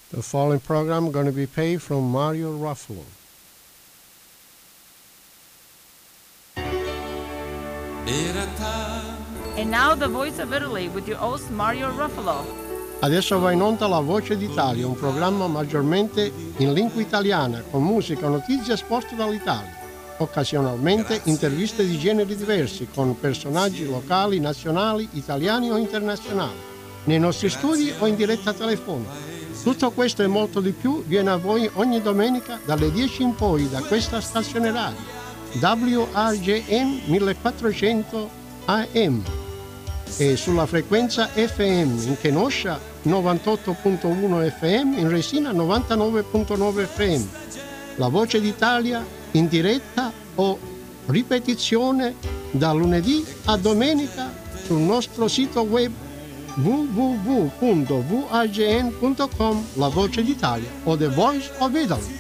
The following program going to be paid from Mario Ruffalo. And now the Voice of Italy with your host Mario Ruffalo. Adesso va in onda La Voce d'Italia, un programma maggiormente in lingua italiana, con musica, notizie e sport dall'Italia. Occasionalmente interviste di generi diversi, con personaggi locali, nazionali, italiani o internazionali, nei nostri studi o in diretta telefonica. Tutto questo e molto di più viene a voi ogni domenica dalle 10 in poi da questa stazione radio, WRJN 1400 AM, e sulla frequenza FM in Kenosha 98.1 FM, in Resina 99.9 FM. La Voce d'Italia in diretta o ripetizione da lunedì a domenica sul nostro sito web www.vrjn.com, La Voce d'Italia o The Voice of Italy.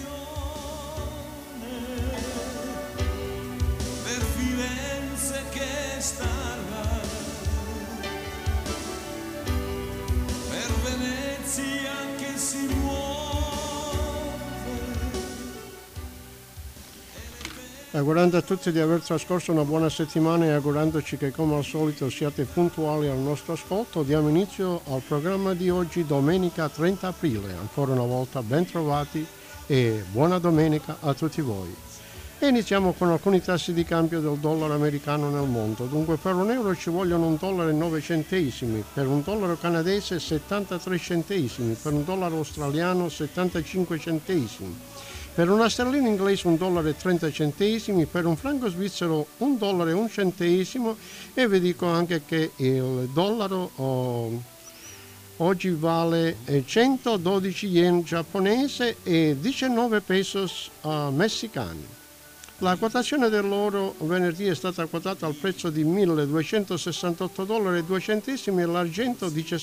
Augurando a tutti di aver trascorso una buona settimana e augurandoci che come al solito siate puntuali al nostro ascolto, diamo inizio al programma di oggi, domenica 30 aprile. Ancora una volta ben trovati e buona domenica a tutti voi. E iniziamo con alcuni tassi di cambio del dollaro americano nel mondo. Dunque per un euro ci vogliono $1,09, per un dollaro canadese 73 centesimi, per un dollaro australiano 75 centesimi. Per una sterlina inglese $1,30, per un franco svizzero $1,01 e vi dico anche che il dollaro oggi vale 112 yen giapponese e 19 pesos messicani. La quotazione dell'oro venerdì è stata quotata al prezzo di $1.268,02 e l'argento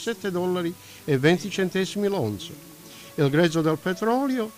$17,20 l'onza. Il grezzo del petrolio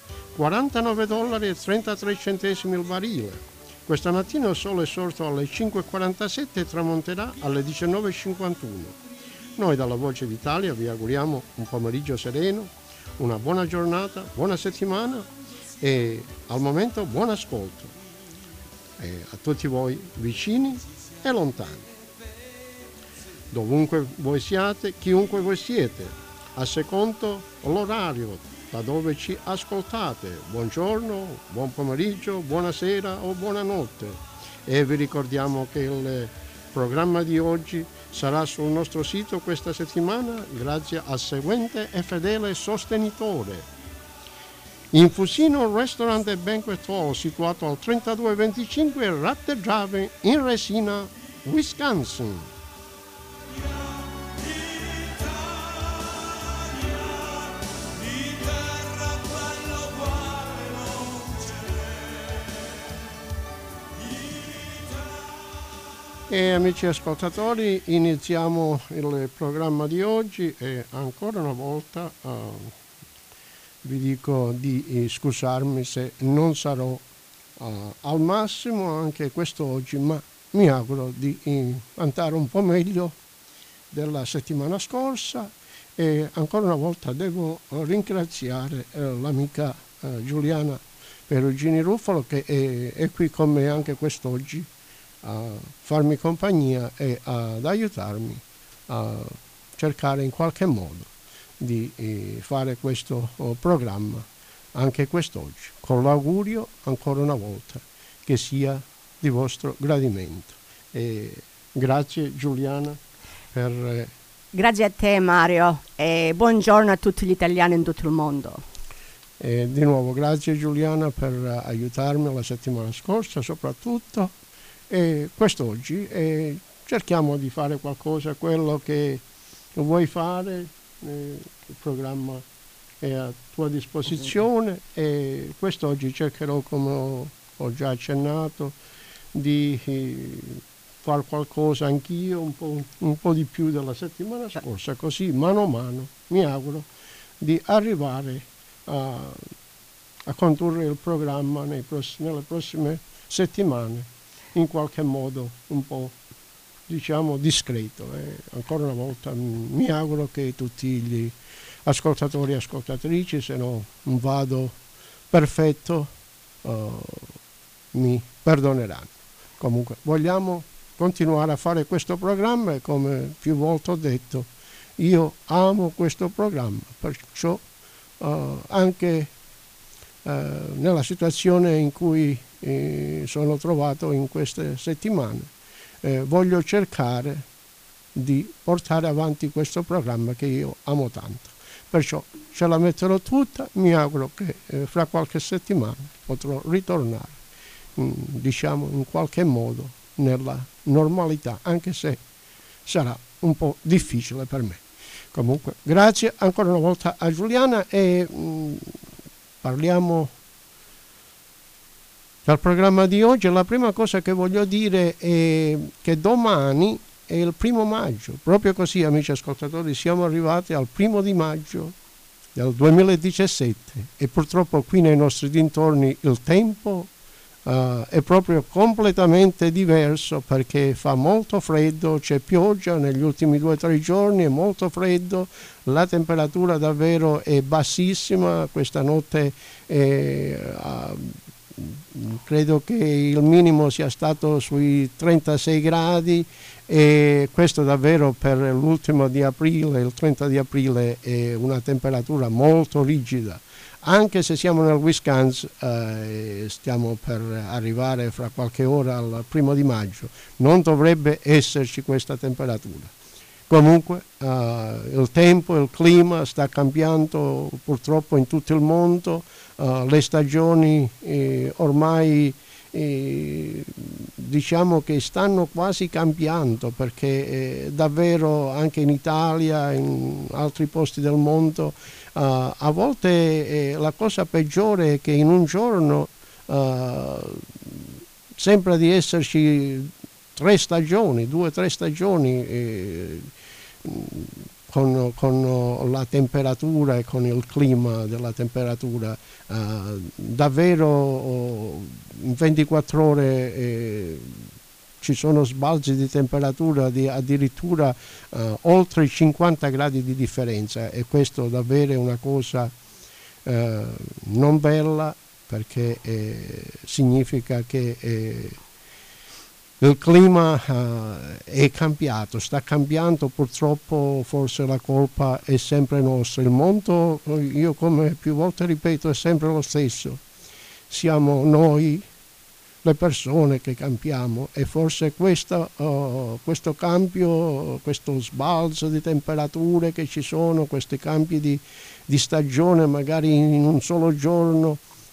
$49,33 il barile. Questa mattina il sole è sorto alle 5:47 e tramonterà alle 19:51. Noi dalla Voce d'Italia vi auguriamo un pomeriggio sereno, una buona giornata, buona settimana e al momento buon ascolto a tutti voi vicini e lontani. Dovunque voi siate, chiunque voi siete, a secondo l'orario da dove ci ascoltate, buongiorno, buon pomeriggio, buonasera o buonanotte. E vi ricordiamo che il programma di oggi sarà sul nostro sito questa settimana grazie al seguente e fedele sostenitore. Infusino Restaurant e Banquet Hall, situato al 3225 Ratte Drive in Resina, Wisconsin. E amici ascoltatori, iniziamo il programma di oggi e ancora una volta vi dico di scusarmi se non sarò al massimo anche quest'oggi, ma mi auguro di andare un po' meglio della settimana scorsa e ancora una volta devo ringraziare l'amica Giuliana Perugini Ruffalo che è qui con me anche quest'oggi a farmi compagnia e ad aiutarmi a cercare in qualche modo di fare questo programma anche quest'oggi, con l'augurio ancora una volta che sia di vostro gradimento. E grazie Giuliana per... Grazie a te Mario e buongiorno a tutti gli italiani in tutto il mondo. E di nuovo grazie Giuliana per aiutarmi la settimana scorsa soprattutto. E quest'oggi cerchiamo di fare qualcosa, quello che vuoi fare, il programma è a tua disposizione e quest'oggi cercherò, come ho già accennato, di fare qualcosa anch'io, un po' di più della settimana scorsa, così mano a mano mi auguro di arrivare a condurre il programma nelle prossime settimane in qualche modo un po' diciamo discreto. Ancora una volta mi auguro che tutti gli ascoltatori e ascoltatrici, se no non vado perfetto, mi perdoneranno. Comunque vogliamo continuare a fare questo programma e, come più volte ho detto, io amo questo programma, perciò anche nella situazione in cui sono trovato in queste settimane, voglio cercare di portare avanti questo programma che io amo tanto. Perciò ce la metterò tutta, mi auguro che fra qualche settimana potrò ritornare, diciamo in qualche modo, nella normalità, anche se sarà un po' difficile per me. Comunque, grazie ancora una volta a Giuliana e parliamo del programma di oggi. La prima cosa che voglio dire è che domani è il 1° maggio, proprio così, amici ascoltatori, siamo arrivati al 1° di maggio del 2017 e purtroppo qui nei nostri dintorni il tempo è proprio completamente diverso, perché fa molto freddo, c'è pioggia negli ultimi 2 o 3 giorni, è molto freddo, la temperatura davvero è bassissima, questa notte credo che il minimo sia stato sui 36 gradi e questo davvero per l'ultimo di aprile, il 30 di aprile, è una temperatura molto rigida. Anche se siamo nel Wisconsin, stiamo per arrivare fra qualche ora al 1° di maggio, non dovrebbe esserci questa temperatura. Comunque il tempo, il clima sta cambiando purtroppo in tutto il mondo, le stagioni ormai diciamo che stanno quasi cambiando, perché davvero anche in Italia, in altri posti del mondo, a volte la cosa peggiore è che in un giorno sembra di esserci 2 o 3 stagioni con la temperatura e con il clima della temperatura. Davvero in 24 ore ci sono sbalzi di temperatura di addirittura oltre i 50 gradi di differenza, e questo davvero è una cosa non bella, perché significa che il clima è cambiato, sta cambiando, purtroppo forse la colpa è sempre nostra. Il mondo, io come più volte ripeto, è sempre lo stesso. Siamo noi, le persone, che cambiamo, e forse questo cambio, questo sbalzo di temperature che ci sono, questi cambi di stagione magari in un solo giorno,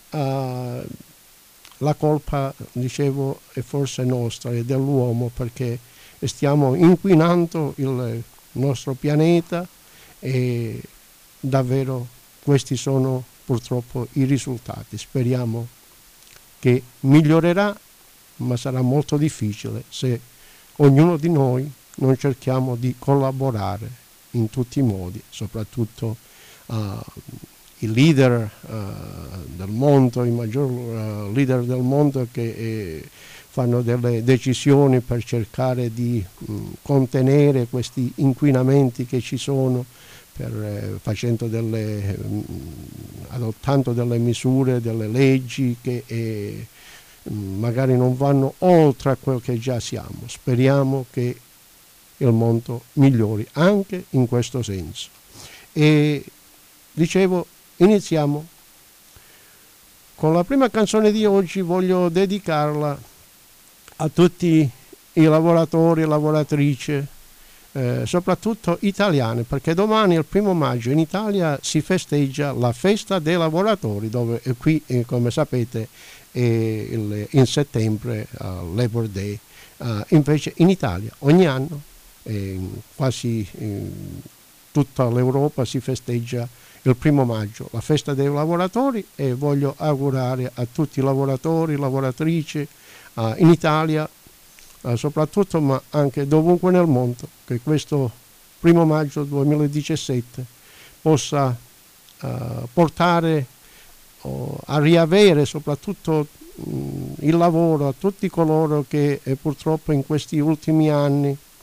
la colpa, dicevo, è forse nostra, è dell'uomo, perché stiamo inquinando il nostro pianeta e davvero questi sono purtroppo i risultati. Speriamo che migliorerà, ma sarà molto difficile se ognuno di noi non cerchiamo di collaborare in tutti i modi, soprattutto i leader del mondo, i maggior leader del mondo, che fanno delle decisioni per cercare di contenere questi inquinamenti che ci sono, adottando delle misure, delle leggi che magari non vanno oltre a quel che già siamo. Speriamo che il mondo migliori anche in questo senso. E dicevo, iniziamo con la prima canzone di oggi. Voglio dedicarla a tutti i lavoratori e lavoratrici, soprattutto italiane, perché domani, il 1° maggio, in Italia si festeggia la festa dei lavoratori, dove qui, come sapete, è in settembre, Labor Day. Invece in Italia ogni anno, quasi tutta l'Europa, si festeggia il 1° maggio, la festa dei lavoratori, e voglio augurare a tutti i lavoratori, lavoratrici in Italia soprattutto, ma anche dovunque nel mondo, che questo 1° maggio 2017 possa portare a riavere soprattutto il lavoro a tutti coloro che purtroppo in questi ultimi anni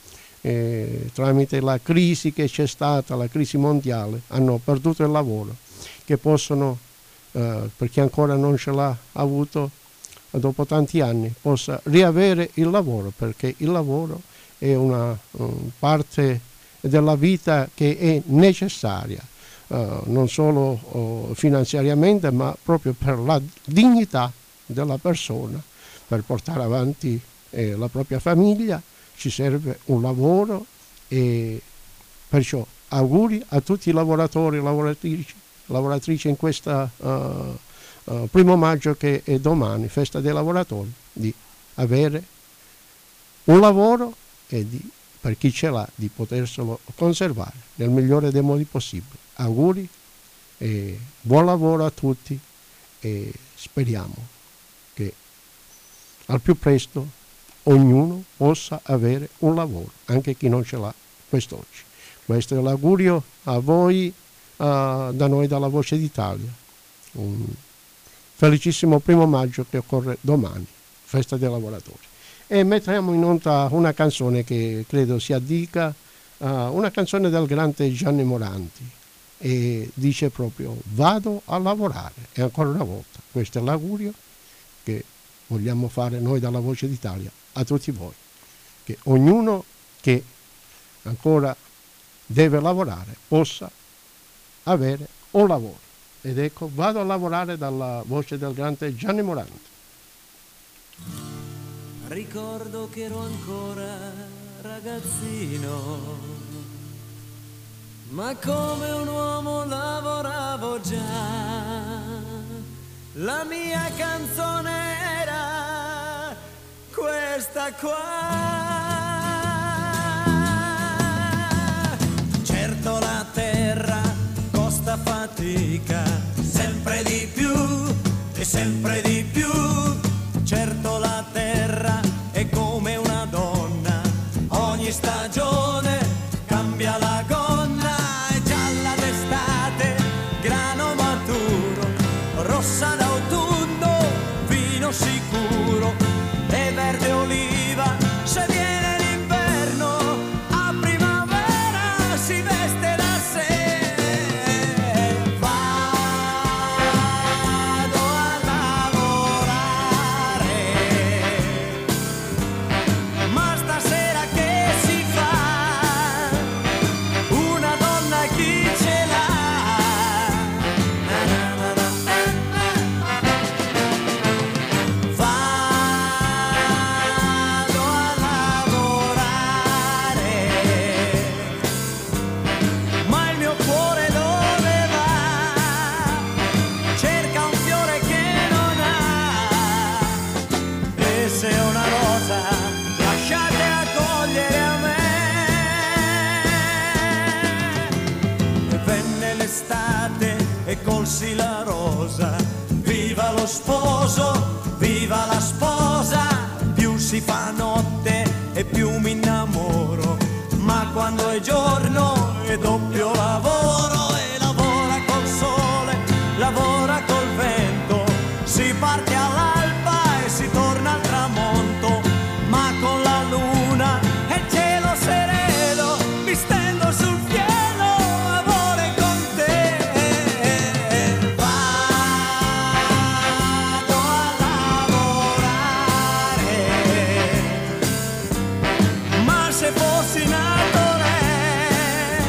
tramite la crisi che c'è stata, la crisi mondiale, hanno perduto il lavoro, che possono, per chi ancora non ce l'ha avuto dopo tanti anni, possa riavere il lavoro, perché il lavoro è una parte della vita che è necessaria, non solo finanziariamente, ma proprio per la dignità della persona, per portare avanti la propria famiglia. Ci serve un lavoro, e perciò auguri a tutti i lavoratori e lavoratrici in questa 1° maggio, che è domani, festa dei lavoratori, di avere un lavoro e per chi ce l'ha di poterselo conservare nel migliore dei modi possibili. Auguri e buon lavoro a tutti, e speriamo che al più presto ognuno possa avere un lavoro, anche chi non ce l'ha quest'oggi. Questo è l'augurio a voi, da noi dalla Voce d'Italia. Un felicissimo 1° maggio che occorre domani, festa dei lavoratori. E mettiamo in onda una canzone che credo si addica, una canzone del grande Gianni Morandi, e dice proprio: vado a lavorare. E ancora una volta questo è l'augurio che vogliamo fare noi dalla Voce d'Italia a tutti voi, che ognuno che ancora deve lavorare possa avere un lavoro. Ed ecco, vado a lavorare, dalla voce del grande Gianni Morandi. Ricordo che ero ancora ragazzino, ma come un uomo lavoravo già. La mia canzone era questa qua. Certo la terra costa fatica, sempre di più e sempre di più. Certo la terra è come una donna, ogni stagione cambia la gonna. È gialla d'estate, grano maturo, rossa d'autunno, vino sicuro, e verde oliva se viene l'inverno, a primavera si veste da sé. Vado a lavorare, ma stasera che si fa? Una donna chi ce l'ha? Vado a lavorare, ma il mio cuore dove va? Cerca un fiore che non ha, e se una rosa lasciate accogliere a me. E venne l'estate e colsi la rosa, viva lo sposo, viva la sposa. Più si fa notte e più mi innamoro, ma quando è giorno è doppio lavoro. E lavora col sole, lavora col vento, si parte all'alba e si torna al tramonto, ma con la luna e il cielo sereno mi stendo sul cielo, amore con te. Vado a lavorare, ma se fossi nato re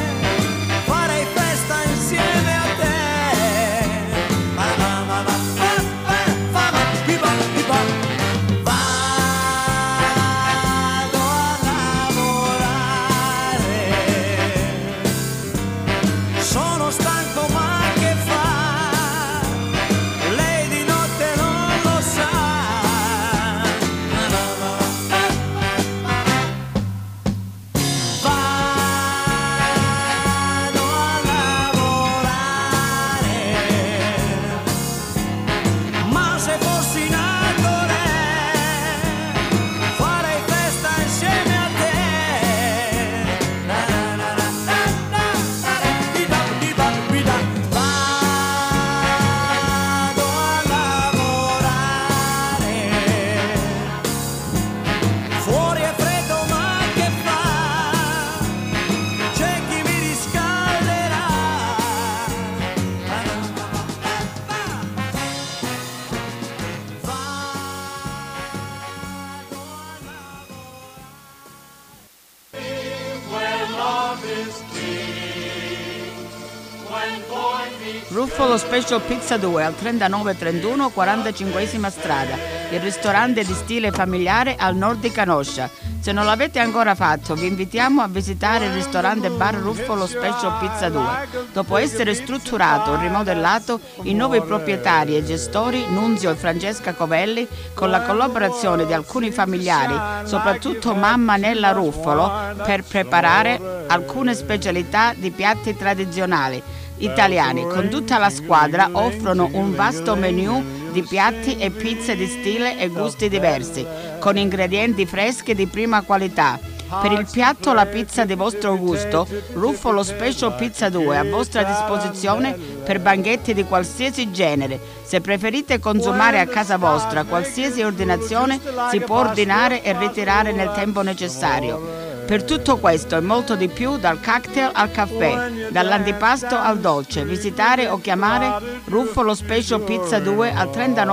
Ruffolo Special Pizza 2 al 3931 45esima strada, il ristorante di stile familiare al nord di Kenosha. Se non l'avete ancora fatto, vi invitiamo a visitare il ristorante bar Ruffolo Special Pizza 2. Dopo essere strutturato e rimodellato, i nuovi proprietari e gestori, Nunzio e Francesca Covelli, con la collaborazione di alcuni familiari, soprattutto mamma Nella Ruffolo, per preparare alcune specialità di piatti tradizionali italiani. Con tutta la squadra offrono un vasto menù di piatti e pizze di stile e gusti diversi, con ingredienti freschi di prima qualità. Per il piatto o la pizza di vostro gusto, Ruffolo Special Pizza 2 è a vostra disposizione per banchetti di qualsiasi genere. Se preferite consumare a casa vostra, qualsiasi ordinazione si può ordinare e ritirare nel tempo necessario. Per tutto questo e molto di più, dal cocktail al caffè, dall'antipasto al dolce, visitare o chiamare Ruffolo Special Pizza 2 al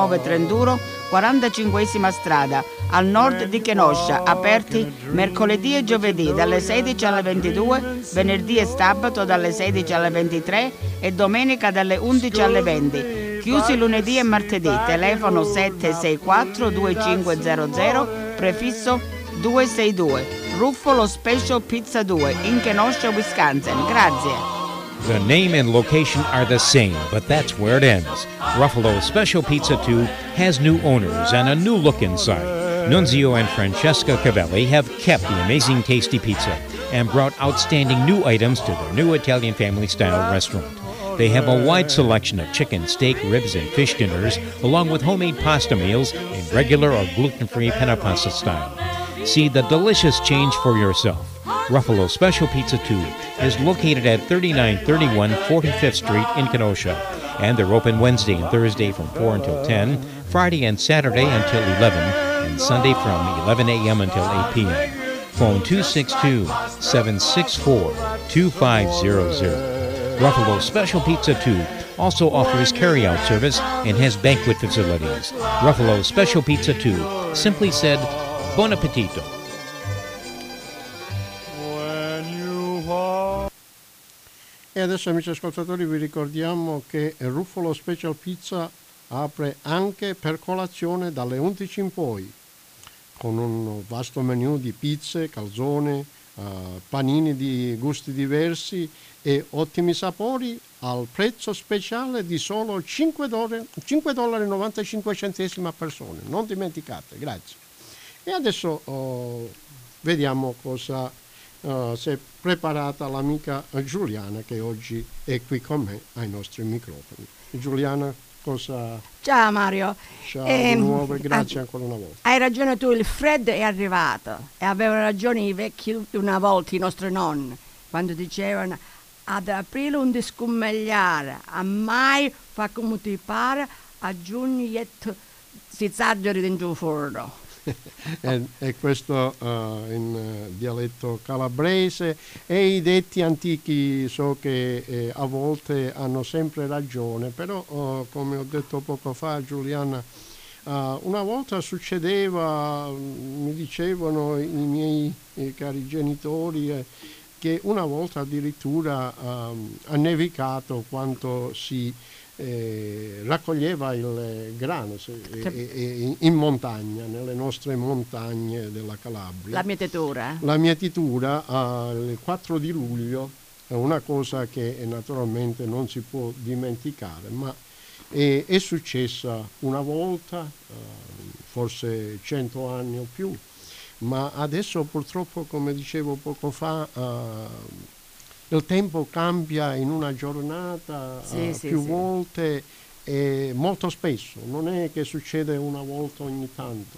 3931 45esima strada, al nord di Kenosha, aperti mercoledì e giovedì dalle 16 alle 22, venerdì e sabato dalle 16 alle 23 e domenica dalle 11 alle 20. Chiusi lunedì e martedì, telefono 764 2500, prefisso 262. Ruffolo Special Pizza 2 in Kenosha, Wisconsin. Grazie. The name and location are the same, but that's where it ends. Ruffalo Special Pizza 2 has new owners and a new look inside. Nunzio and Francesca Cavelli have kept the amazing tasty pizza and brought outstanding new items to their new Italian family-style restaurant. They have a wide selection of chicken, steak, ribs, and fish dinners, along with homemade pasta meals in regular or gluten-free penna pasta style. See the delicious change for yourself. Ruffalo Special Pizza 2 is located at 3931 45th Street in Kenosha, and they're open Wednesday and Thursday from 4 until 10, Friday and Saturday until 11, and Sunday from 11 a.m. until 8 p.m. Phone 262-764-2500. Ruffalo Special Pizza 2 also offers carry-out service and has banquet facilities. Ruffalo Special Pizza 2, simply said, buon appetito. E adesso, amici ascoltatori, vi ricordiamo che Ruffalo Special Pizza apre anche per colazione dalle 11 in poi, con un vasto menù di pizze, calzone, panini di gusti diversi e ottimi sapori al prezzo speciale di solo $5,95 a persona. Non dimenticate, grazie. E adesso vediamo cosa si è preparata l'amica Giuliana, che oggi è qui con me ai nostri microfoni. Giuliana, cosa... Ciao Mario. Ciao di nuovo e grazie ancora una volta. Hai ragione tu, il freddo è arrivato e avevano ragione i vecchi una volta, i nostri nonni, quando dicevano ad aprile non ti scummegliare, a mai fa come ti pare, a giugno si esageri dentro il forno. E questo in dialetto calabrese, e i detti antichi so che a volte hanno sempre ragione, però come ho detto poco fa, Giuliana, una volta succedeva, mi dicevano i miei cari genitori, che una volta addirittura ha nevicato quanto si raccoglieva il grano in montagna, nelle nostre montagne della Calabria. La mietitura il 4 di luglio è una cosa che naturalmente non si può dimenticare, ma è successa una volta, forse 100 anni o più, ma adesso purtroppo, come dicevo poco fa, il tempo cambia in una giornata più volte e molto spesso, non è che succede una volta ogni tanto,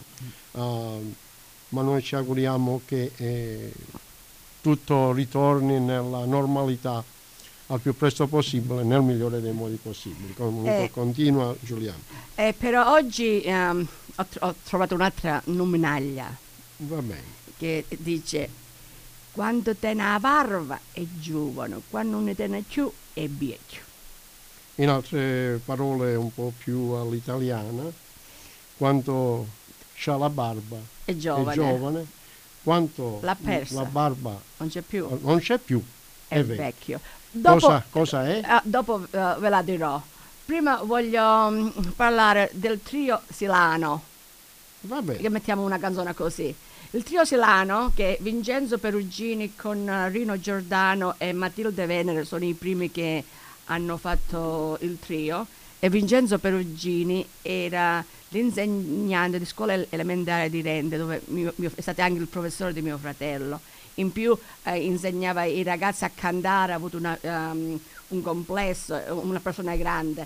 ma noi ci auguriamo che tutto ritorni nella normalità al più presto possibile, nel migliore dei modi possibili. Comunque continua Giuliano. Però oggi ho trovato un'altra luminaglia. Va bene. Che dice: quando te ne barba è giovane, quando non te ne più è vecchio. In altre parole un po' più all'italiana, quando c'ha la barba è giovane, quando l'ha persa, la barba non c'è più, è vecchio. vecchio. Dopo, Cosa è? dopo ve la dirò. Prima voglio parlare del trio Silano, Vabbè. che mettiamo una canzone così. Il trio Silano, che Vincenzo Perugini con Rino Giordano e Matilde Venere sono i primi che hanno fatto il trio, e Vincenzo Perugini era l'insegnante di scuola elementare di Rende, dove è stato anche il professore di mio fratello. In più insegnava ai ragazzi a cantare, ha avuto un complesso, una persona grande.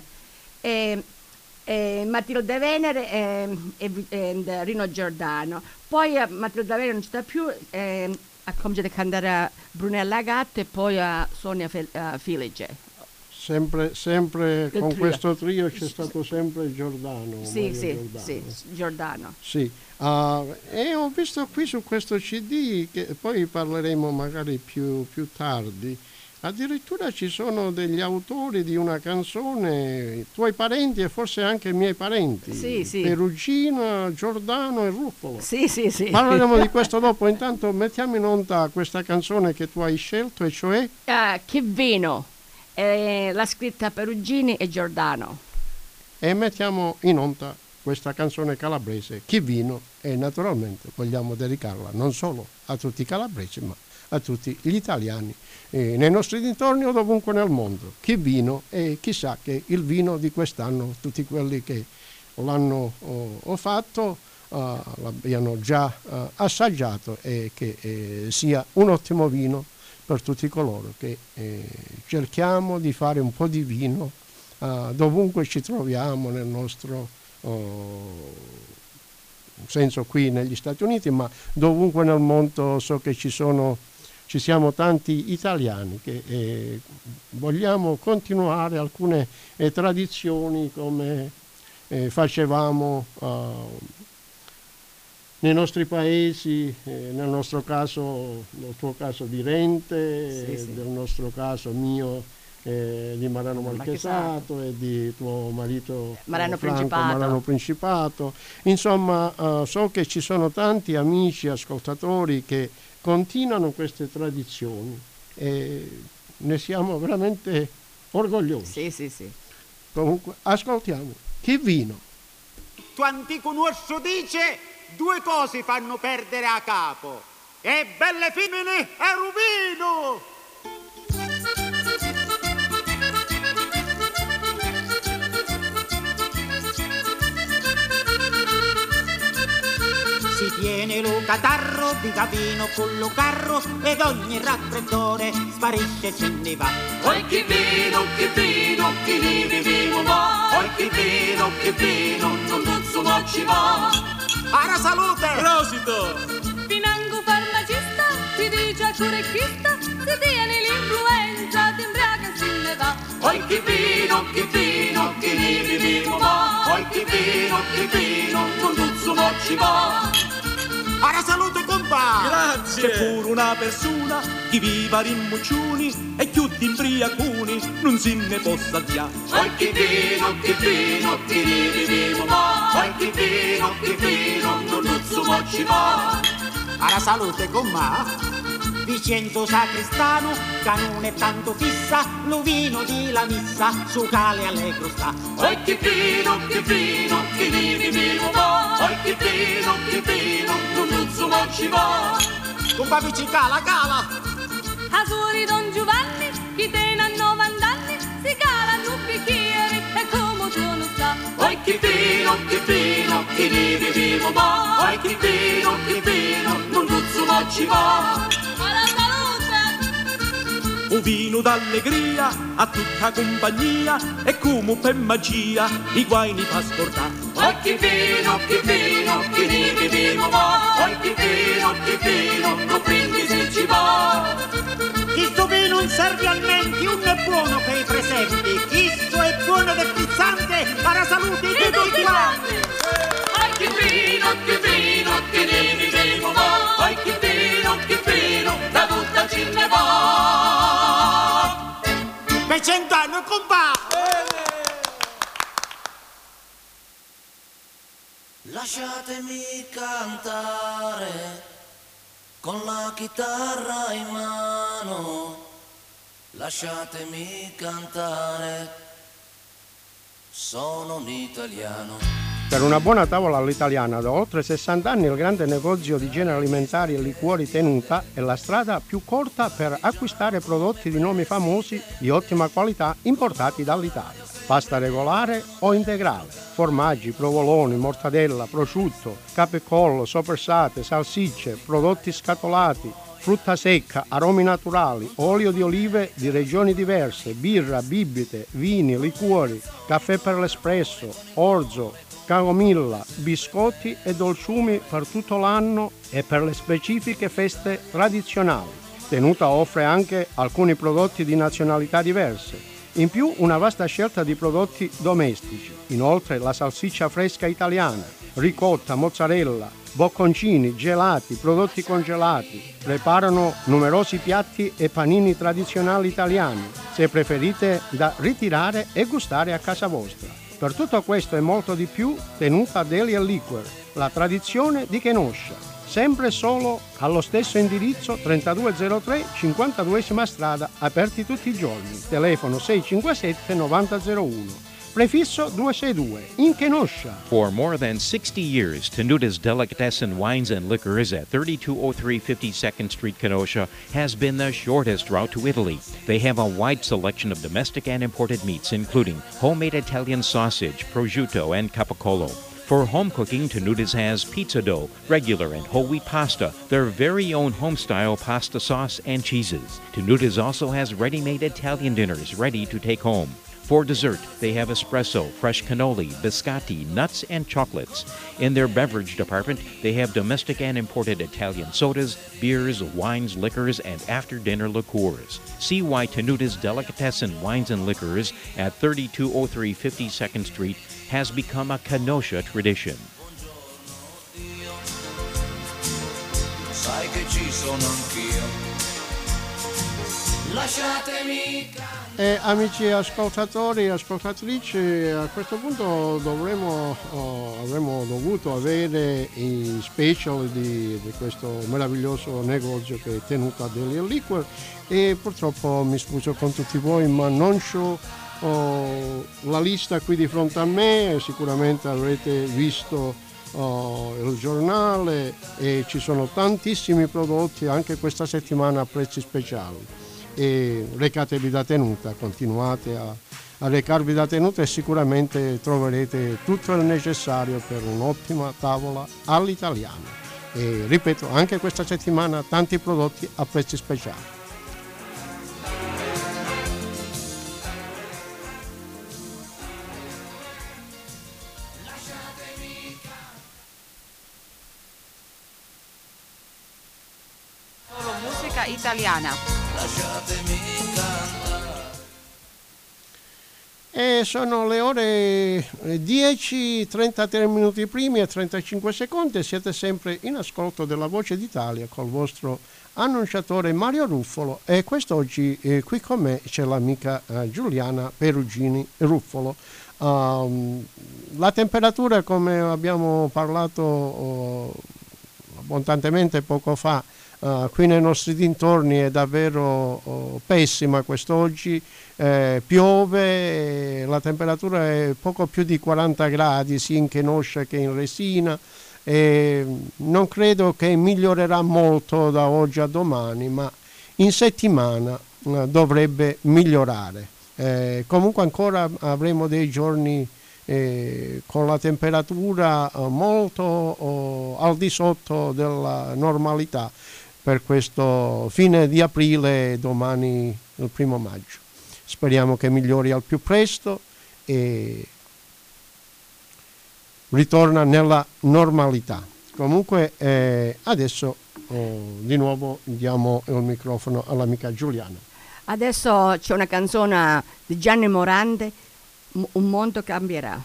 Matilde Venere e Rino Giordano. Poi Matilde Venere non c'è più, ha cominciato a cantare a Brunella Gatta e poi a Sonia Filice. Sempre con trio. questo trio c'è stato sempre Giordano. Sì, Mario sì, Giordano. Sì. E ho visto qui su questo CD, che poi parleremo magari più tardi, addirittura ci sono degli autori di una canzone, tuoi parenti e forse anche miei parenti, Sì. Perugina, Giordano e Ruffolo. Sì. Parleremo di questo dopo, intanto mettiamo in onda questa canzone che tu hai scelto, e cioè? Che vino, l'ha scritta Perugini e Giordano. E mettiamo in onda questa canzone calabrese, Chi vino, e naturalmente vogliamo dedicarla non solo a tutti i calabresi, ma a tutti gli italiani nei nostri dintorni o dovunque nel mondo. Chi vino, e chissà che il vino di quest'anno, tutti quelli che l'hanno fatto, l'abbiano già assaggiato, e che sia un ottimo vino per tutti coloro che cerchiamo di fare un po' di vino dovunque ci troviamo nel nostro senso qui negli Stati Uniti, ma dovunque nel mondo. So che ci siamo tanti italiani che vogliamo continuare alcune tradizioni come facevamo nei nostri paesi, nel nostro caso, nel tuo caso di Rente, Sì. nel nostro caso mio di Marano Marchesato e di tuo marito Marano Franco Principato. Marano Principato. Insomma, so che ci sono tanti amici ascoltatori che continuano queste tradizioni e ne siamo veramente orgogliosi. Sì. Comunque, ascoltiamo Chi vino. Tu antico nuovo dice, due cose fanno perdere a capo, e belle femmine e rubino. Si tiene lo catarro di capino con lo carro ed ogni raffreddore sparisce se ne va. Oi che vino, chi viviamo va. Oi che vino, non tutto ma ci va. Para salute! Rosito! Financo farmacista ti dice al curecchista, se tieni l'influenza ti imbriaca e se ne va. Oi che vino, chi viviamo va. Oi che vino, non tutto ma ci va. Para salute, compà! Grazie! C'è pure una persona che viva rimmucciuni e chiudi imbriacuni, non se ne possa già. Oi che vino, chi viviamo va. Oi che vino, non tutto ma ci va. Para salute, compà! Vincenzo Sacristano, canone tanto fissa, lo vino di la missa, su cale allegro sta. Oi che vino, chi viviamo va. Oi che vino, non tutto ma ci va. Compà vici cala! A suori Don Giovanni, chi tiene a 90 anni, si cala un bicchiere e come tu non sta. Oi che vino, chi viviamo va. Oi che vino, non tutto ma ci va. Alla salute! Un vino d'allegria a tutta compagnia e come per magia i guai ne fa scordare. Oi che vino, chi viviamo va. Oi che vino, non prendi se ci va. Questo vino non serve al menti, un è buono per i presenti. Questo è buono ed è frizzante, para salute di tutti quanti. Oi che vino, chi viviamo va. Oi che vino, da tutta ci ne va. Per 100 anni, compà! Lasciatemi cantare con la chitarra in mano, lasciatemi cantare, sono un italiano. Per una buona tavola all'italiana da oltre 60 anni il grande negozio di generi alimentari e liquori Tenuta è la strada più corta per acquistare prodotti di nomi famosi di ottima qualità importati dall'Italia. Pasta regolare o integrale, formaggi, provoloni, mortadella, prosciutto, capecollo, soppressate, salsicce, prodotti scatolati, frutta secca, aromi naturali, olio di olive di regioni diverse, birra, bibite, vini, liquori, caffè per l'espresso, orzo, camomilla, biscotti e dolciumi per tutto l'anno e per le specifiche feste tradizionali. Tenuta offre anche alcuni prodotti di nazionalità diverse. In più una vasta scelta di prodotti domestici. Inoltre la salsiccia fresca italiana, ricotta, mozzarella, bocconcini, gelati, prodotti congelati. Preparano numerosi piatti e panini tradizionali italiani, se preferite da ritirare e gustare a casa vostra. Per tutto questo e molto di più, Tenuta Deli & Liquor, la tradizione di Kenosha. Sempre solo allo stesso indirizzo 3203 52esima strada, aperti tutti i giorni. Telefono 657 9001. Prefisso 262 in Kenosha. For more than 60 years, Tenuta's Delicatessen Wines and Liquors at 3203 52nd Street, Kenosha, has been the shortest route to Italy. They have a wide selection of domestic and imported meats, including homemade Italian sausage, prosciutto, and capicola. For home cooking, Tenuta's has pizza dough, regular and whole wheat pasta, their very own home-style pasta sauce, and cheeses. Tenuta's also has ready-made Italian dinners ready to take home. For dessert, they have espresso, fresh cannoli, biscotti, nuts, and chocolates. In their beverage department, they have domestic and imported Italian sodas, beers, wines, liquors, and after-dinner liqueurs. See why Tenuta's Delicatessen Wines and Liquors at 3203 52nd Street has become a Kenosha tradition. Sai che ci sono anch'io. Lasciatemi Amici ascoltatori e ascoltatrici, a questo punto avremmo dovuto avere i special di questo meraviglioso negozio che è Tenuta Deli & Liquor, e purtroppo mi scuso con tutti voi, ma non ho la lista qui di fronte a me. Sicuramente avrete visto il giornale e ci sono tantissimi prodotti anche questa settimana a prezzi speciali. E recatevi da Tenuta, continuate a recarvi da Tenuta e sicuramente troverete tutto il necessario per un'ottima tavola all'italiana. E ripeto, anche questa settimana tanti prodotti a prezzi speciali. Solo musica italiana. E sono le ore 10, 33 minuti primi e 35 secondi. Siete sempre in ascolto della Voce d'Italia col vostro annunciatore Mario Ruffolo, e quest'oggi qui con me c'è l'amica Giuliana Perugini Ruffolo. La temperatura, come abbiamo parlato abbondantemente poco fa, qui nei nostri dintorni è davvero pessima quest'oggi. Piove, la temperatura è poco più di 40 gradi sia in Kenosha che in Resina, e non credo che migliorerà molto da oggi a domani, ma in settimana dovrebbe migliorare. Comunque ancora avremo dei giorni con la temperatura molto al di sotto della normalità per questo fine di aprile e domani il 1° maggio. Speriamo che migliori al più presto e ritorna nella normalità. Comunque adesso di nuovo diamo il microfono all'amica Giuliana. Adesso c'è una canzone di Gianni Morandi, Un mondo cambierà.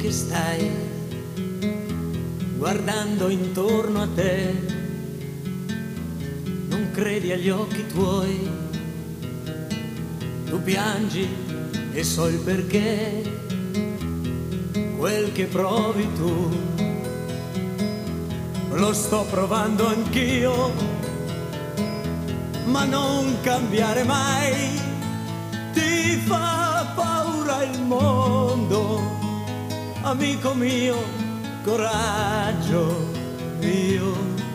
che stai guardando intorno a te, non credi agli occhi tuoi, tu piangi e so il perché, quel che provi tu lo sto provando anch'io, ma non cambiare mai, ti fa paura il mondo, amico mio, coraggio mio,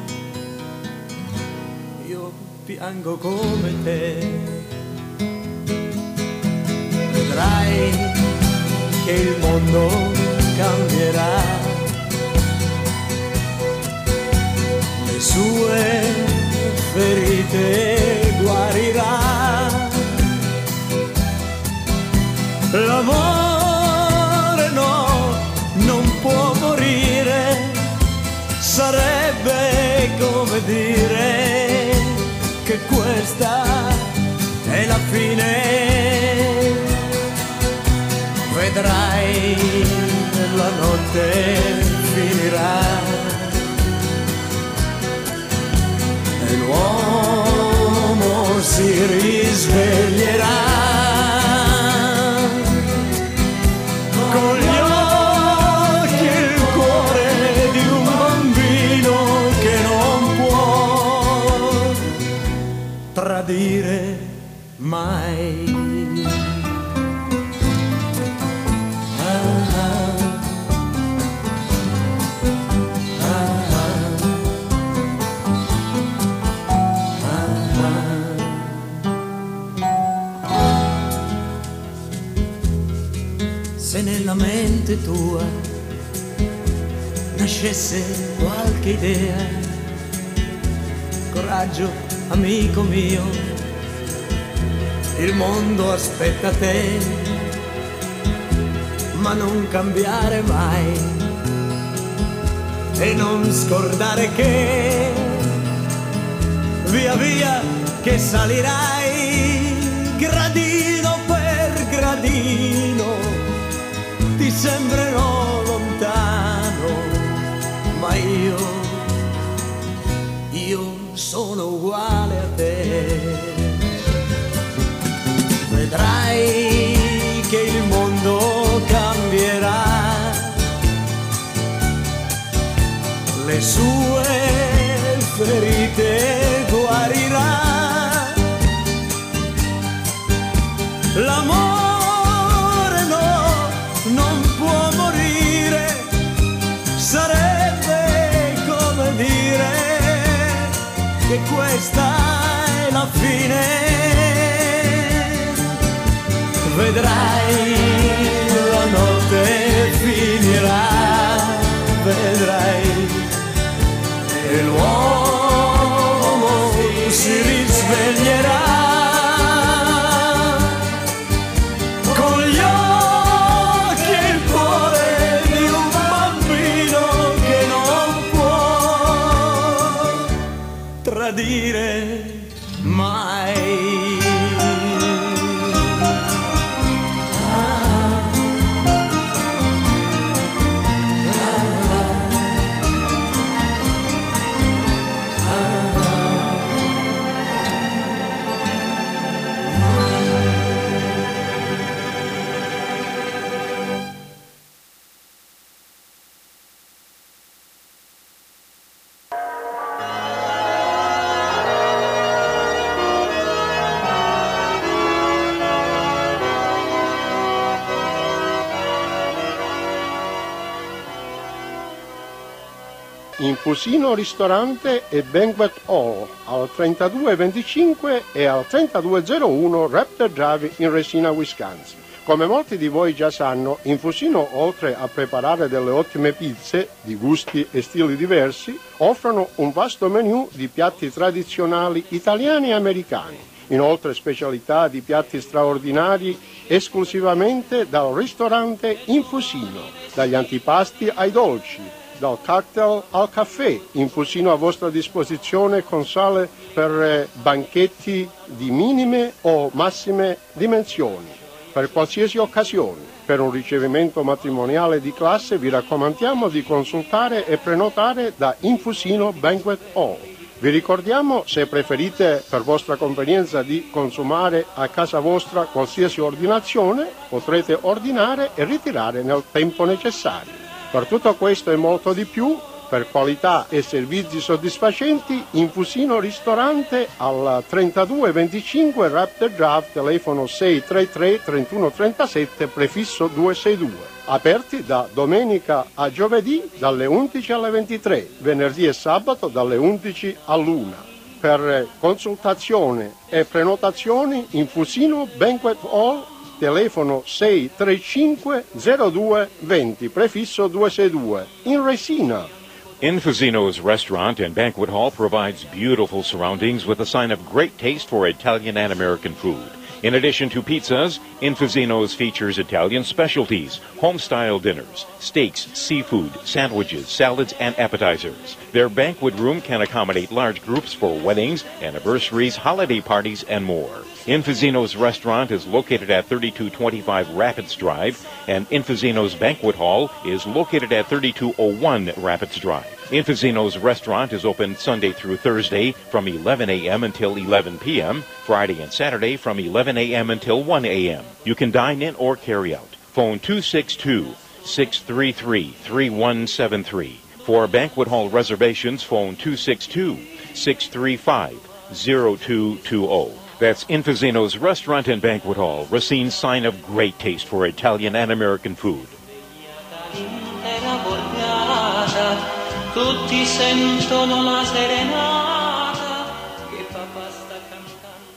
io piango come te, vedrai che il mondo cambierà, le sue ferite guarirà, l'amore no, non può morire, sarebbe come dire che questa è la fine, vedrai la notte finirà e l'uomo si risveglierà con gli occhi e il cuore di un bambino che non può tradire mai. Se nella mente tua nascesse qualche idea, coraggio, amico mio, il mondo aspetta te, ma non cambiare mai e non scordare che via via che salirai gradino per gradino, ti sembrerò lontano, ma io sono uguale a te. Vedrai che il mondo cambierà, le sue ferite guarirà, l'amore non può morire, sarebbe come dire che questa è la fine, vedrai la notte finirà, vedrai e l'uomo si risveglierà con gli occhi e il cuore di un bambino che non può tradire mai. Infusino ristorante e banquet hall al 3225 e al 3201 Raptor Drive in Resina, Wisconsin. Come molti di voi già sanno, Infusino, oltre a preparare delle ottime pizze di gusti e stili diversi, offrono un vasto menù di piatti tradizionali italiani e americani. Inoltre specialità di piatti straordinari esclusivamente dal ristorante Infusino, dagli antipasti ai dolci, dal cocktail al caffè. Infusino a vostra disposizione con sale per banchetti di minime o massime dimensioni. per qualsiasi occasione. Per un ricevimento matrimoniale di classe vi raccomandiamo di consultare e prenotare da Infusino Banquet Hall. Vi ricordiamo, se preferite per vostra convenienza di consumare a casa vostra qualsiasi ordinazione, potrete ordinare e ritirare nel tempo necessario. Per tutto questo e molto di più, per qualità e servizi soddisfacenti, Infusino Ristorante al 3225 Raptor Drive, telefono 633 3137, prefisso 262. Aperti da domenica a giovedì dalle 11 alle 23, venerdì e sabato dalle 11 all'1. Per consultazione e prenotazioni, Infusino Banquet Hall, telefono 635 02 20, prefisso 262, in Resina. Infusino's restaurant and banquet hall provides beautiful surroundings with a sign of great taste for Italian and American food. In addition to pizzas, Infusino's features Italian specialties, home-style dinners, steaks, seafood, sandwiches, salads, and appetizers. Their banquet room can accommodate large groups for weddings, anniversaries, holiday parties, and more. Infusino's restaurant is located at 3225 Rapids Drive, and Infusino's banquet hall is located at 3201 Rapids Drive. Infusino's restaurant is open Sunday through Thursday from 11 a.m. until 11 p.m., Friday and Saturday from 11 a.m. until 1 a.m. You can dine in or carry out. Phone 262-633-3173. For banquet hall reservations, phone 262-635-0220. That's Infusino's Restaurant and Banquet Hall, Racine's sign of great taste for Italian and American food. Tutti sentono la serenata che papà sta cantando.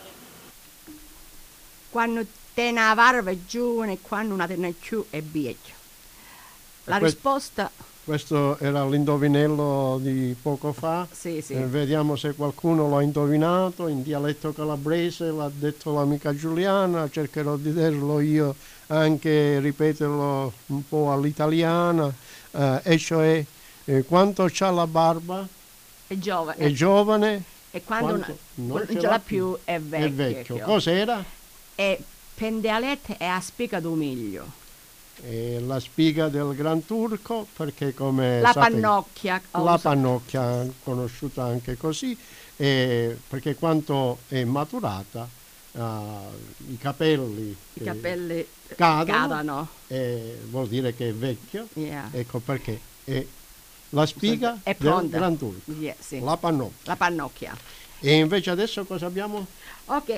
Quando te ne varva è giovane, quando una te ne più è vecchio. La risposta... Questo era l'indovinello di poco fa. Sì, sì. Vediamo se qualcuno l'ha indovinato in dialetto calabrese, l'ha detto l'amica Giuliana, cercherò di dirlo io anche, ripeterlo un po' all'italiana, e cioè quanto c'ha la barba è giovane. È giovane. E quando non ce l'ha più è vecchio. È vecchio. Cos'era? È pendialette e a spiga d'umiglio. La spiga del Gran Turco, perché come la sapete, pannocchia, la pannocchia conosciuta anche così, perché quanto è maturata i capelli cadono. Vuol dire che è vecchio. Yeah. Ecco perché la spiga è del Gran Turco, yeah, sì. la pannocchia. E invece adesso cosa abbiamo? Ok,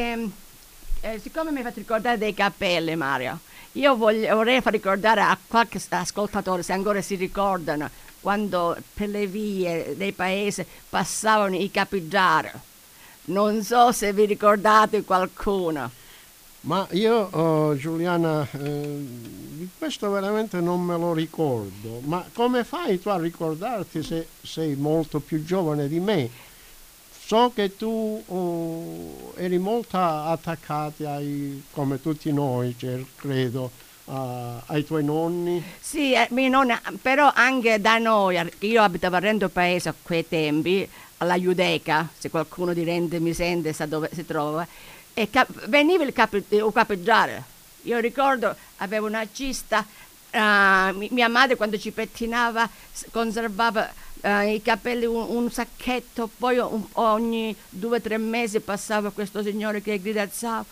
siccome mi hai fatto ricordare dei capelli, Mario, io vorrei far ricordare a qualche ascoltatore, se ancora si ricordano, quando per le vie dei paesi passavano i capigiari. Non so se vi ricordate qualcuno. Ma io, Giuliana, di questo veramente non me lo ricordo. Ma come fai tu a ricordarti se sei molto più giovane di me? So che tu eri molto attaccata come tutti noi, credo, ai tuoi nonni. Sì, miei nonni, però anche da noi, io abitavo a Rendo Paese a quei tempi, alla Judeca, se qualcuno di Rende mi sente, sa dove si trova, e veniva il capeggiare. Io ricordo, avevo una cista, mia madre quando ci pettinava conservava i capelli, un sacchetto, poi ogni 2 o 3 mesi passava questo signore che gridava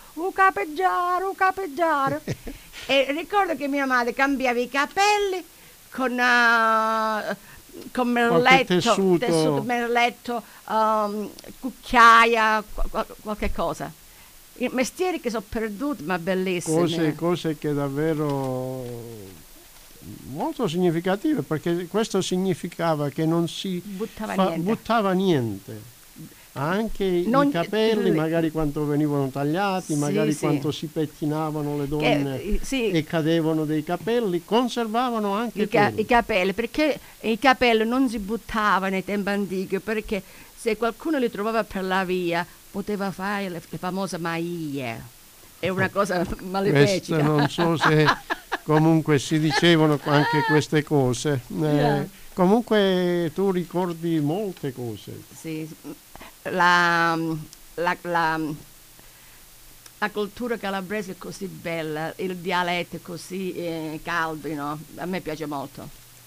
capeggiare. E ricordo che mia madre cambiava i capelli con merletto, cucchiaia, qualche cosa. I mestieri che sono perduti, ma bellissimi. Cose che davvero molto significative, perché questo significava che non si buttava niente. Anche i capelli, magari quando venivano tagliati, magari quando si pettinavano le donne e cadevano dei capelli, conservavano anche i capelli, perché i capelli non si buttavano nei tempi antichi, perché se qualcuno li trovava per la via poteva fare le famose maie. È una cosa malefica. Non so se comunque si dicevano anche queste cose. Comunque tu ricordi molte cose. Sì. La cultura calabrese è così bella, il dialetto è così caldo, no? A me piace molto.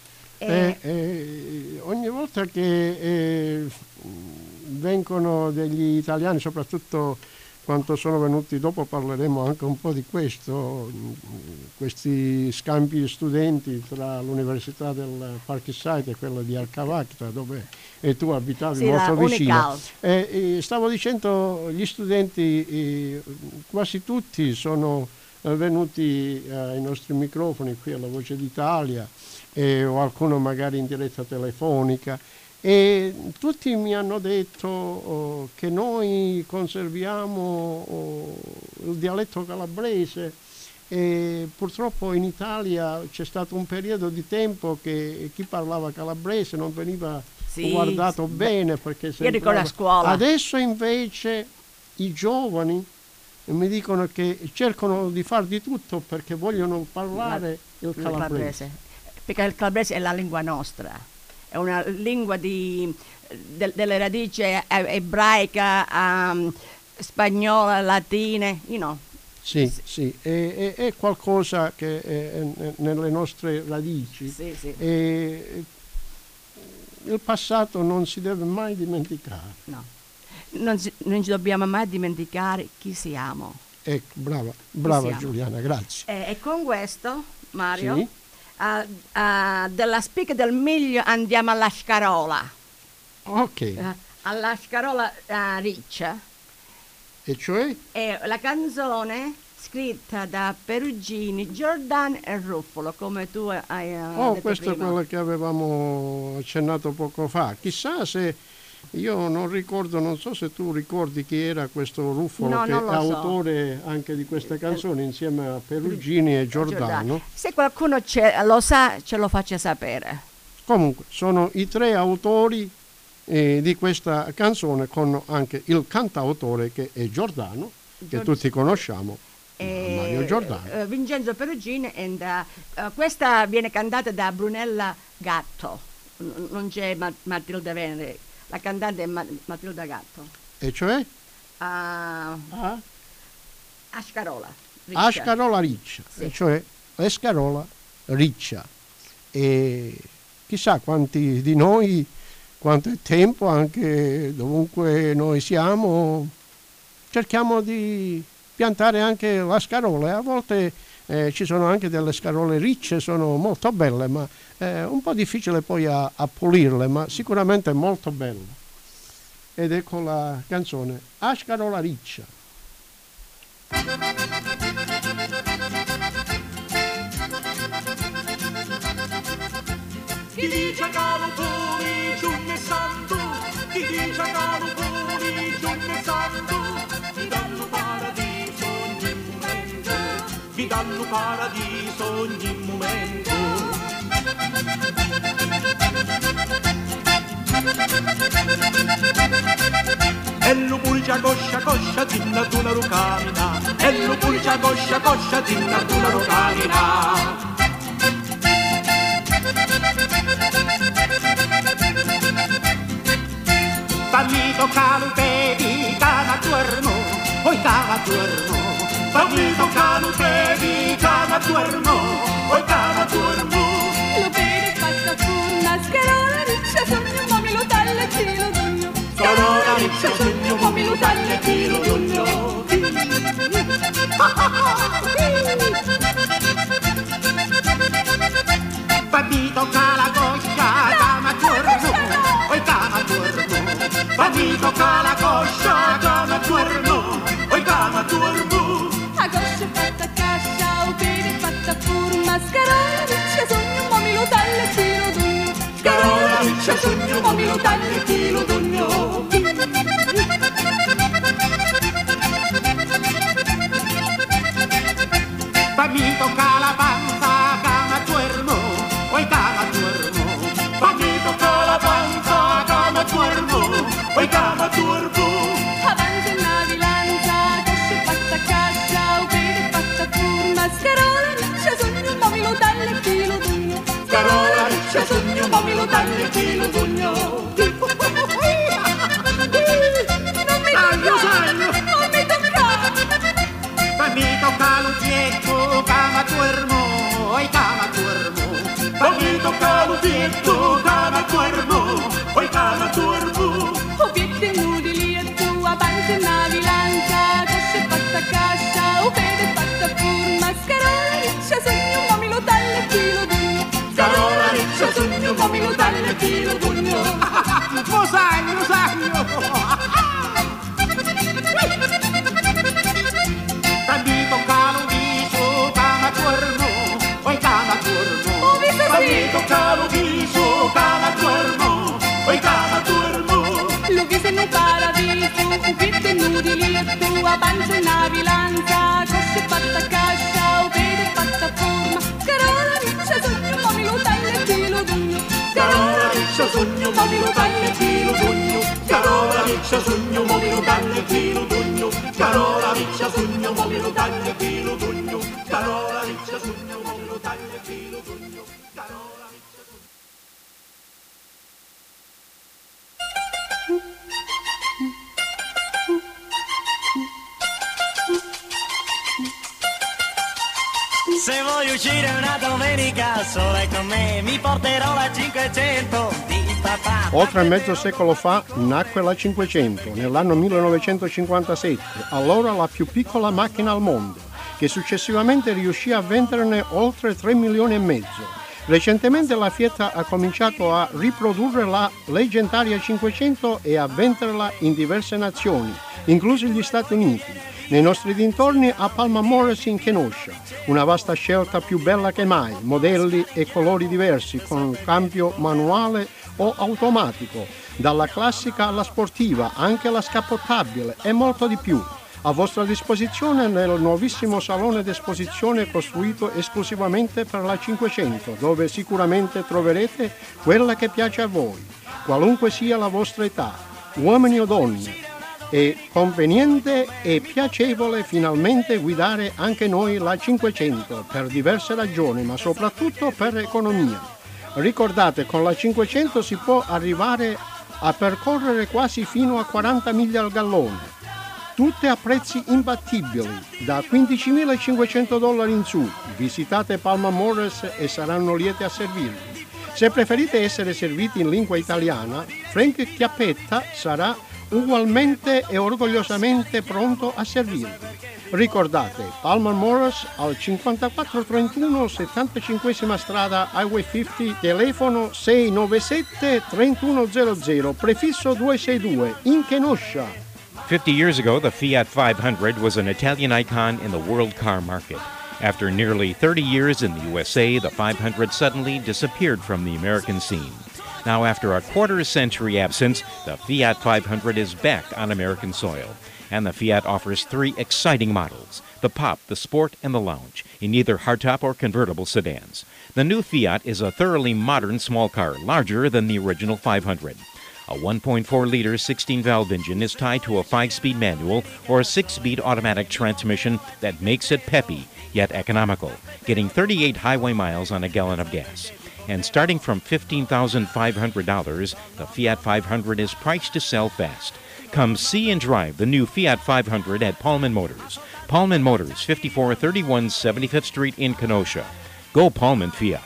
Ogni volta che vengono degli italiani, soprattutto quando sono venuti, dopo parleremo anche un po' di questo, questi scambi studenti tra l'Università del Parkside e quella di Alcavacta, dove tu abitavi molto vicino. Stavo dicendo, gli studenti quasi tutti sono venuti ai nostri microfoni qui alla Voce d'Italia, o qualcuno magari in diretta telefonica, e tutti mi hanno detto che noi conserviamo il dialetto calabrese, e purtroppo in Italia c'è stato un periodo di tempo che chi parlava calabrese non veniva guardato bene, perché io ricordo a scuola. Adesso invece i giovani mi dicono che cercano di far di tutto perché vogliono parlare il calabrese. Perché il calabrese è la lingua nostra, è una lingua delle radici ebraica, spagnola, latine, Sì, è qualcosa che è nelle nostre radici. Sì. E il passato non si deve mai dimenticare. No, non ci dobbiamo mai dimenticare chi siamo. Ecco, brava Giuliana, grazie. E con questo, Mario, sì? Della Spica del Miglio andiamo alla Scarola. Ok. Alla Scarola Riccia. E cioè? È la canzone scritta da Perugini, Giordano e Ruffolo, come tu hai detto questo prima. è quello che avevamo accennato poco fa. Chissà se, io non ricordo, non so se tu ricordi chi era questo Ruffolo, che è autore anche di queste canzoni insieme a Perugini e Giordano. Se qualcuno lo sa, ce lo faccia sapere. Comunque, sono i tre autori di questa canzone, con anche il cantautore che è Giordano, che tutti conosciamo, Mario Giordano. Vincenzo Perugini, questa viene cantata da Brunella Gatto, non c'è Matilda Venere, la cantante è Matilda Gatto. E cioè? A Scarola Riccia. A Scarola Riccia, sì. E cioè Scarola Riccia. E chissà quanti di noi, quanto è tempo, anche dovunque noi siamo, cerchiamo di piantare anche la scarola, e a volte ci sono anche delle scarole ricce, sono molto belle, ma è un po' difficile poi a pulirle, ma sicuramente è molto bella. Ed ecco la canzone A Scarola Riccia. Chi dice caluponi giunne santo, chi dice caluponi giunne santo, vi danno paradiso ogni momento, vi danno paradiso ogni momento. E lo pulcia coscia, tinna tu la rucamina, e lo pulcia coscia, tinna tu la rucamina. Fammi toccare un piedi, cana tuerno, oi cana tuerno. Fammi toccare un piedi, cana tuerno, oi cana tuerno. Lo vedi fatta funna, scarola riccia, sogno, mommi lo talle, tiro d'ugno. Scarola riccia, sogno, mommi lo talle, tiro d'ugno. Fammi toccare la coscia, cana tuerno, oi cana tuerno. Fammi toccare la coscia, cana tuerno, oi cana tuerno. A coscia fatta cascia, o piedi fatta forma, scarola riccia, sogno, mommi lo talle, tiro d'ugno. Scarola riccia, sogno, mommi lo talle, tiro d'ugno. Fammi toccare la panza, cana tuerno, oi cana tuerno. Fammi toccare la panza, cana tuerno, oi cana tuerno. Avanti una bilancia, coscia fatta cascia, o piedi fatta forma, scarola riccia, sogno, mommi lo talle, tiro d'ugno. Scarola riccia, sogno, mommi lo talle, tiro d'ugno. chilo d'ugno. Mosagno, Bandito calo viso, cana tuermo, oi cana tuermo. Bandito calo viso, cana tuermo, oi cana tuermo. Lo che se non paradiso, un piede nudi lieto, a pancia una bilancia, cosce fatta cascia, o piede fatta forma. Carola riccia sogno, ma mi lo taglio chilo d'ugno. Carola riccia sogno, ma mi lo taglio chilo d'ugno. Carola riccia sogno, ma mi lo taglio chilo d'ugno. Carola riccia sogno, ma mi lo taglio chilo d'ugno. Carola riccia sogno, ma mi lo taglio chilo d'ugno. Carola riccia sogno. Se vuoi uscire una domenica sola con me, mi porterò la 500 di papà. Oltre mezzo secolo fa nacque la 500, nell'anno 1957, allora la più piccola macchina al mondo, che successivamente riuscì a venderne oltre 3 milioni e mezzo. Recentemente la Fiat ha cominciato a riprodurre la leggendaria 500 e a venderla in diverse nazioni, inclusi gli Stati Uniti. Nei nostri dintorni a Palma Morris in Kenosha, una vasta scelta più bella che mai, modelli e colori diversi con cambio manuale o automatico, dalla classica alla sportiva, anche la scappottabile e molto di più. A vostra disposizione nel nuovissimo salone d'esposizione costruito esclusivamente per la 500, dove sicuramente troverete quella che piace a voi, qualunque sia la vostra età, uomini o donne. È conveniente e piacevole finalmente guidare anche noi la 500 per diverse ragioni, ma soprattutto per economia. Ricordate, con la 500 si può arrivare a percorrere quasi fino a 40 miglia al gallone, tutte a prezzi imbattibili, da $15.500 in su. Visitate Palma Morris e saranno liete a servirvi. Se preferite essere serviti in lingua italiana, Frank Chiappetta sarà ugualmente e orgogliosamente pronto a servirvi. Ricordate, Palma Morris al 5431 75 strada Highway 50, telefono 697 3100, prefisso 262, in Kenosha. 50 years ago, the Fiat 500 was an Italian icon in the world car market. After nearly 30 years in the USA, the 500 suddenly disappeared from the American scene. Now, after a quarter-century absence, the Fiat 500 is back on American soil. And the Fiat offers 3 exciting models, the Pop, the Sport, and the Lounge, in either hardtop or convertible sedans. The new Fiat is a thoroughly modern small car, larger than the original 500. A 1.4-liter 16-valve engine is tied to a 5-speed manual or a 6-speed automatic transmission that makes it peppy, yet economical, getting 38 highway miles on a gallon of gas. And starting from $15,500, the Fiat 500 is priced to sell fast. Come see and drive the new Fiat 500 at Paulman Motors. Paulman Motors, 5431 75th Street in Kenosha. Go Paulman Fiat.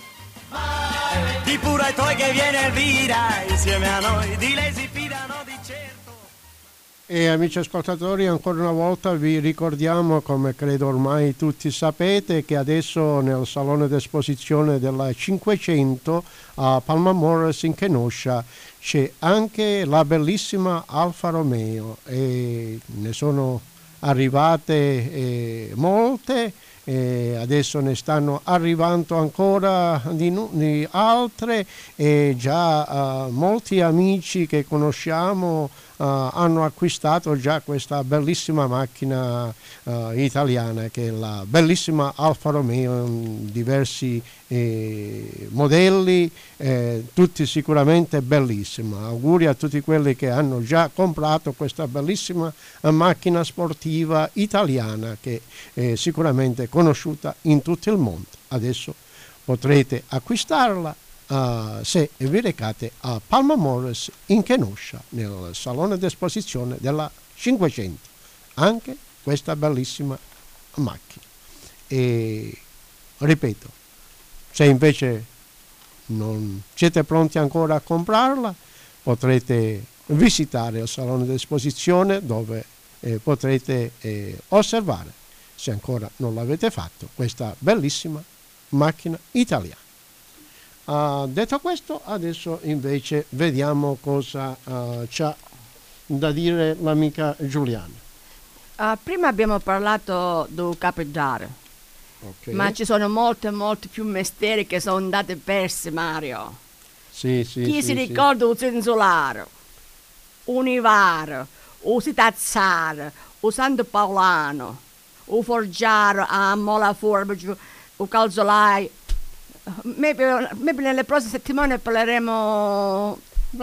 Di pure ai tuoi che viene Elvira, insieme a noi, di lei si fidano di certo. E amici ascoltatori, ancora una volta vi ricordiamo, come credo ormai tutti sapete, che adesso nel salone d'esposizione della 500 a Palma Morris in Kenosha c'è anche la bellissima Alfa Romeo e ne sono arrivate molte. E adesso ne stanno arrivando ancora di altre e già molti amici che conosciamo hanno acquistato già questa bellissima macchina italiana che è la bellissima Alfa Romeo in diversi modelli, tutti sicuramente bellissimi. Auguri a tutti quelli che hanno già comprato questa bellissima macchina sportiva italiana che è sicuramente conosciuta in tutto il mondo. Adesso potrete acquistarla se vi recate a Palma Morris in Kenosha nel salone d'esposizione della 500, anche questa bellissima macchina. E ripeto, se invece non siete pronti ancora a comprarla, potrete visitare il salone d'esposizione dove potrete osservare, se ancora non l'avete fatto, questa bellissima macchina italiana. Detto questo, adesso invece vediamo cosa c'ha da dire l'amica Giuliana. Prima abbiamo parlato del capitale, Okay. ma ci sono molti più mestieri che sono andati persi, Mario. Sì, Chi si ricorda il censolare, univaro, o sitazzare, o santo paolano, o forgiare a mola forbice, o calzolai. Maybe nelle prossime settimane parleremo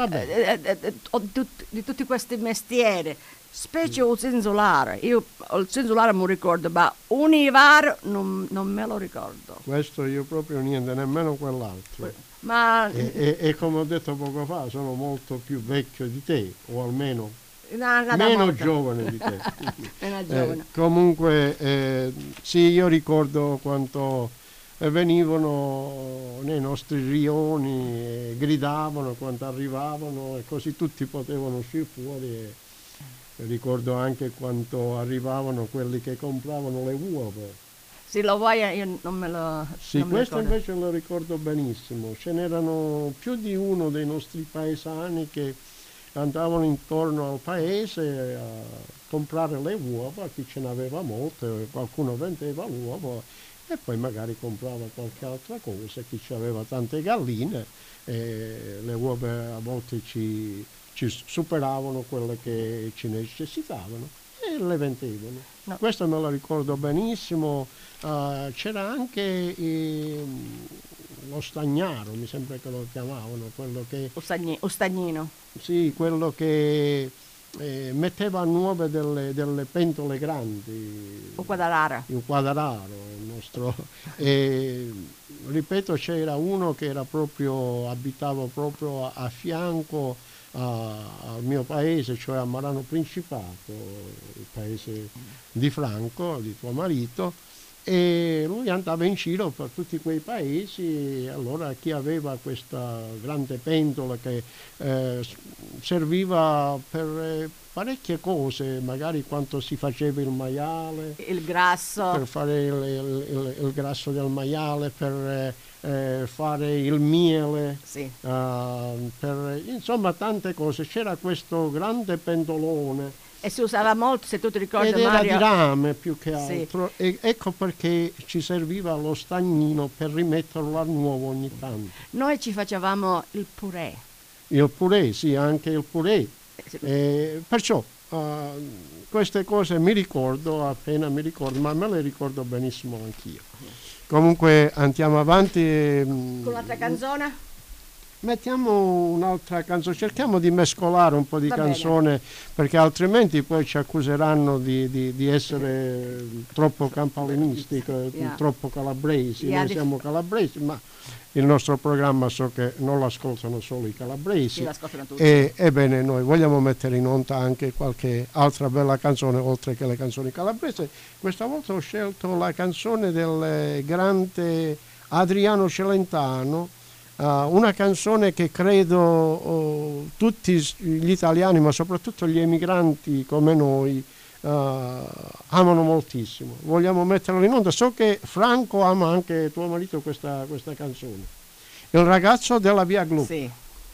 di tutti questi mestieri, specie il censolare. Io il censolare mi ricordo, ma univaro non me lo ricordo. Questo io proprio niente, nemmeno quell'altro. Ma E come ho detto poco fa, sono molto più vecchio di te, o almeno una meno volta. giovane di te. Meno giovane. Comunque, sì, io ricordo quanto venivano nei nostri rioni e gridavano quando arrivavano, e così tutti potevano uscire fuori. E ricordo anche quando arrivavano quelli che compravano le uova. Se lo vuoi io non me lo Sì, non me lo questo ricordo. invece lo ricordo benissimo. Ce n'erano più di uno dei nostri paesani che andavano intorno al paese a comprare le uova, chi ce n'aveva molte, qualcuno vendeva l'uovo e poi magari comprava qualche altra cosa, chi aveva tante galline, le uova a volte ci superavano quelle che ci necessitavano e le vendevano. No. Questo me lo ricordo benissimo. C'era anche lo stagnaro, mi sembra che lo chiamavano, quello che O stagnino. sì, quello che metteva a nuove delle pentole grandi. O quadrara. Il quadraro, il nostro. E, ripeto, c'era uno che era abitava proprio a fianco al mio paese, cioè a Marano Principato, il paese di Franco, di tuo marito, e lui andava in giro per tutti quei paesi. Allora chi aveva questa grande pentola che serviva per parecchie cose, magari quando si faceva il maiale, Il grasso. per fare il grasso del maiale, per fare il miele, Sì. insomma tante cose. C'era questo grande pendolone E si usava molto, se tu ti ricordi, ed era Mario. di rame più che Sì. altro, e ecco perché ci serviva lo stagnino per rimetterlo a nuovo ogni tanto. Noi ci facevamo il purè. Il purè, sì, anche il purè. Sì. Perciò queste cose mi ricordo, ma me le ricordo benissimo anch'io. Comunque andiamo avanti. Con l'altra canzone? Mettiamo un'altra canzone, cerchiamo di mescolare un po' di Va bene. canzone, perché altrimenti poi ci accuseranno di essere troppo campalinisti, Yeah. troppo calabresi. Yeah, Noi siamo calabresi, ma il nostro programma so che non lo ascoltano solo i calabresi. Sì, l'ascoltano tutti. E ebbene, noi vogliamo mettere in onda anche qualche altra bella canzone oltre che le canzoni calabresi. Questa volta ho scelto la canzone del grande Adriano Celentano, una canzone che credo tutti gli italiani, ma soprattutto gli emigranti come noi, amano moltissimo. Vogliamo metterla in onda. So che Franco ama anche tuo marito questa canzone. Il ragazzo della via Gluck. Sì.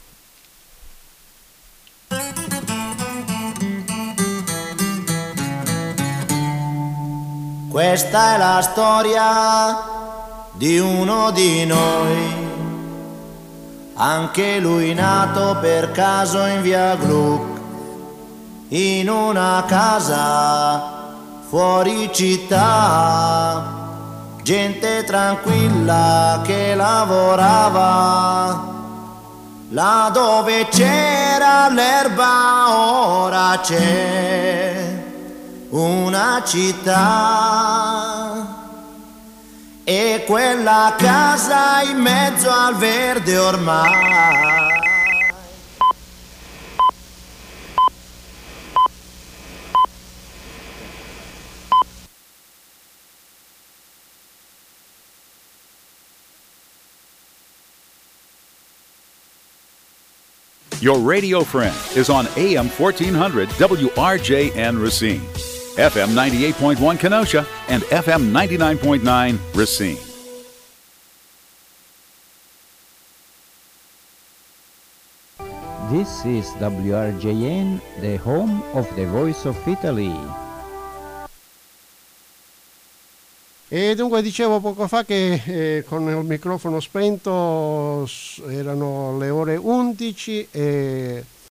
Questa è la storia di uno di noi, anche lui nato per caso in via Gluck, in una casa fuori città, gente tranquilla che lavorava, là dove c'era l'erba ora c'è una città, e quella casa in mezzo al verde ormai. Your radio friend is on AM 1400 WRJN Racine, FM 98.1 Kenosha, and FM 99.9 Racine. This is WRJN, the home of the Voice of Italy. E dunque dicevo poco fa che con il microfono spento erano le ore 11 e